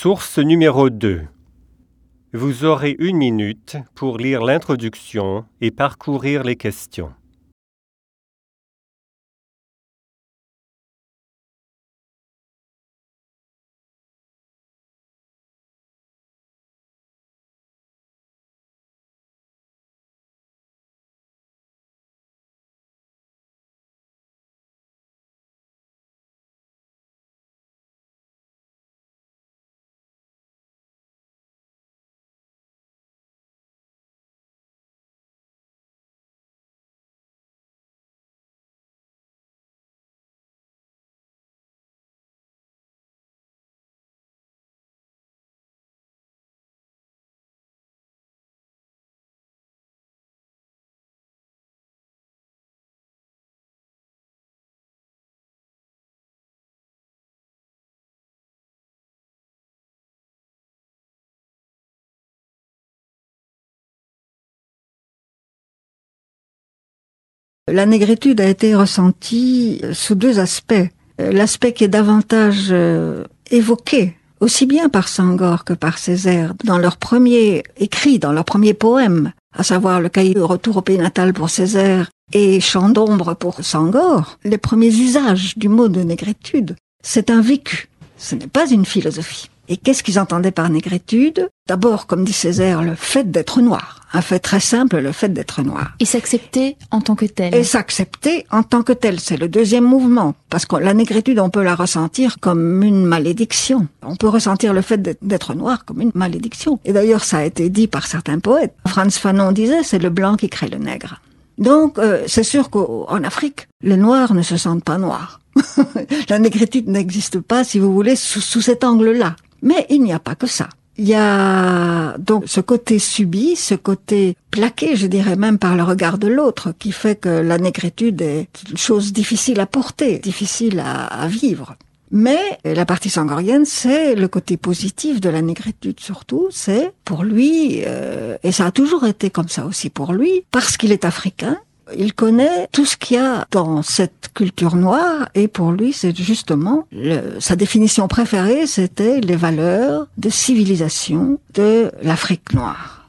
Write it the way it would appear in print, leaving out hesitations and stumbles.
Source numéro 2. Vous aurez 1 minute pour lire l'introduction et parcourir les questions. La négritude a été ressentie sous 2 aspects. L'aspect qui est davantage évoqué, aussi bien par Senghor que par Césaire, dans leur premier écrit, dans leur premier poème, à savoir le cahier de retour au pays natal pour Césaire et Chant d'ombre pour Senghor. Les premiers usages du mot de négritude, c'est un vécu, ce n'est pas une philosophie. Et qu'est-ce qu'ils entendaient par négritude? D'abord, comme dit Césaire, le fait d'être noir. Un fait très simple, le fait d'être noir. Et s'accepter en tant que tel. Et s'accepter en tant que tel, c'est le deuxième mouvement. Parce que la négritude, on peut la ressentir comme une malédiction. On peut ressentir le fait d'être noir comme une malédiction. Et d'ailleurs, ça a été dit par certains poètes. Frantz Fanon disait, c'est le blanc qui crée le nègre. Donc, c'est sûr qu'en Afrique, les noirs ne se sentent pas noirs. La négritude n'existe pas, si vous voulez, sous cet angle-là. Mais il n'y a pas que ça. Il y a donc ce côté subi, ce côté plaqué, je dirais même par le regard de l'autre, qui fait que la négritude est une chose difficile à porter, difficile à vivre. Mais la partie senghorienne, c'est le côté positif de la négritude surtout, c'est pour lui, et ça a toujours été comme ça aussi pour lui, parce qu'il est africain, il connaît tout ce qu'il y a dans cette culture noire et pour lui, c'est justement sa définition préférée, c'était les valeurs de civilisation de l'Afrique noire.